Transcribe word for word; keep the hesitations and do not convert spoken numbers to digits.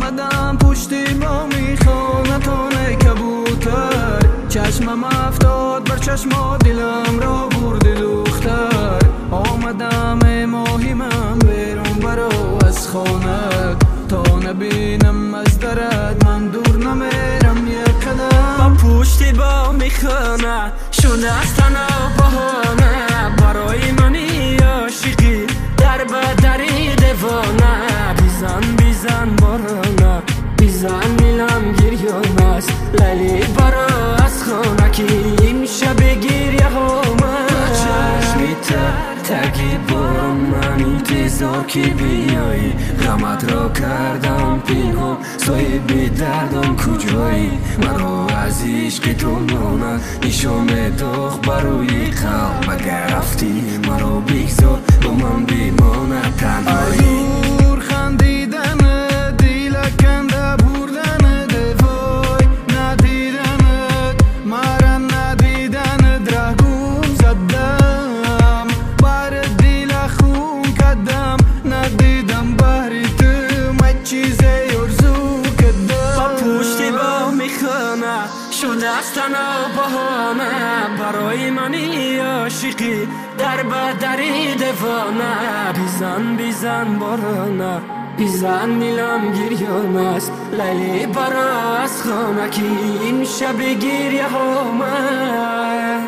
آمدم پشتیبانی خانتان کبوتر، چشمم افتاد بر چشم دلم را برد دختر. آمدم ماهی من بیرون برو از خانت، تا نبینم از درد من دور نمیرم یک قدم. پشتیبانی خانه شده از تنها بهانه، برای منی عاشقی در بدری دیوانه. بیزن بیزن بارانه، بیزن میلم گریان است، لیلی برا از خانه که این شب گریه همه. چشمی تر تگی بارم من انتظار که بیایی، غمت را کردم پینهان صاحب دردم کجایی. مرا از عشق تو ماند نشان داغ بروی قلب، اگر رفتی مرا بگذار با من بماند تنهایی. دور خندیدن دل کنده بردن دفای، ندیدنت مرا ندیدن درگم زدم، بر دل خون کردم ندیدم بر تو من چیزی ارزو کردم. با پشتی با میخانه شده از تنها بهانه، برای منی عاشقی در بدری دیوانه. بیزن بیزن بارانه، بیزن دیلم گریان است، لیلی برا از خانه که این شب گریه همه.